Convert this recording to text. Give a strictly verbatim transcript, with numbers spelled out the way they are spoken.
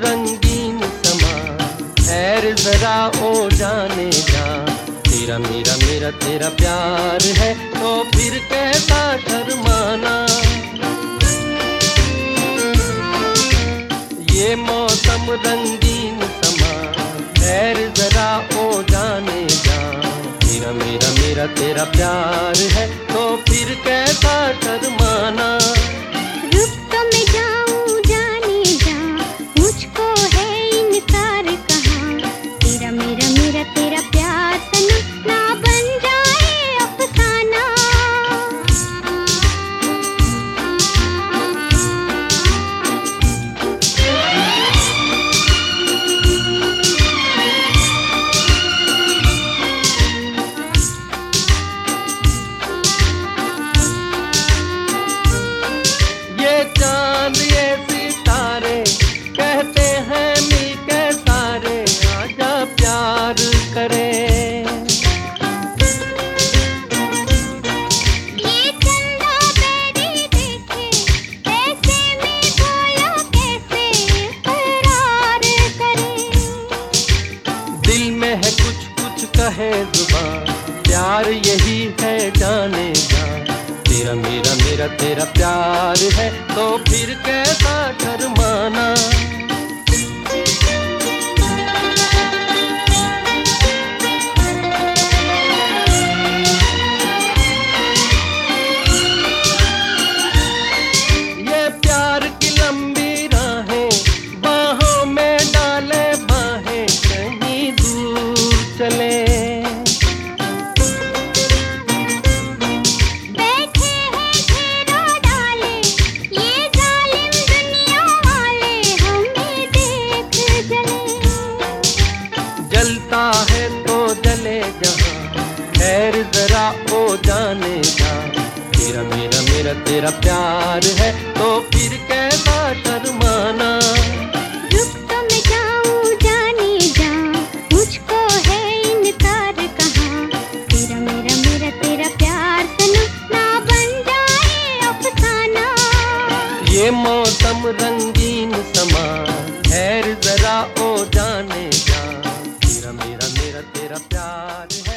रंगीन समा, ठहर जरा ओ जाने जा। तेरा मेरा मेरा तेरा प्यार है तो फिर कैसा शर्माना। ये मौसम रंगीन समा, ठहर जरा ओ जाने जा। तेरा मेरा मेरा तेरा प्यार है तो फिर कैसा शर्माना। रुक तो मैं जाऊं जाने जा, मुझको है इनकार कहाँ। तेरा मेरा मेरा तेरा प्यार सनम ना बन जाए अफसाना। चांद ये सितारे कहते हैं मिलके सारे, आजा प्यार करें। ये चंदा बेरी देखे ऐसे में बोलो कैसे इकरार करे। दिल में है कुछ कुछ कहे जुबान, प्यार यही है जाने जा। तेरा मेरा मेरा तेरा प्यार है तो फिर कैसा शर्माना। ये प्यार की लंबी राहें, बाहों में डाले बाहें, कहीं दूर चले। जलता है तो जले जहां, ठहर जरा ओ जाने जा। तेरा मेरा मेरा तेरा प्यार है तो फिर कैसा शर्माना। रुक तो मैं जाऊं जाने जा, मुझको है इनकार कहाँ। तेरा मेरा मेरा तेरा प्यार सनम ना बन जाए अफसाना। ये मौसम रंगीन समा, ठहर जरा ओ जाने जा। तेरा मेरा मेरा तेरा प्यार है।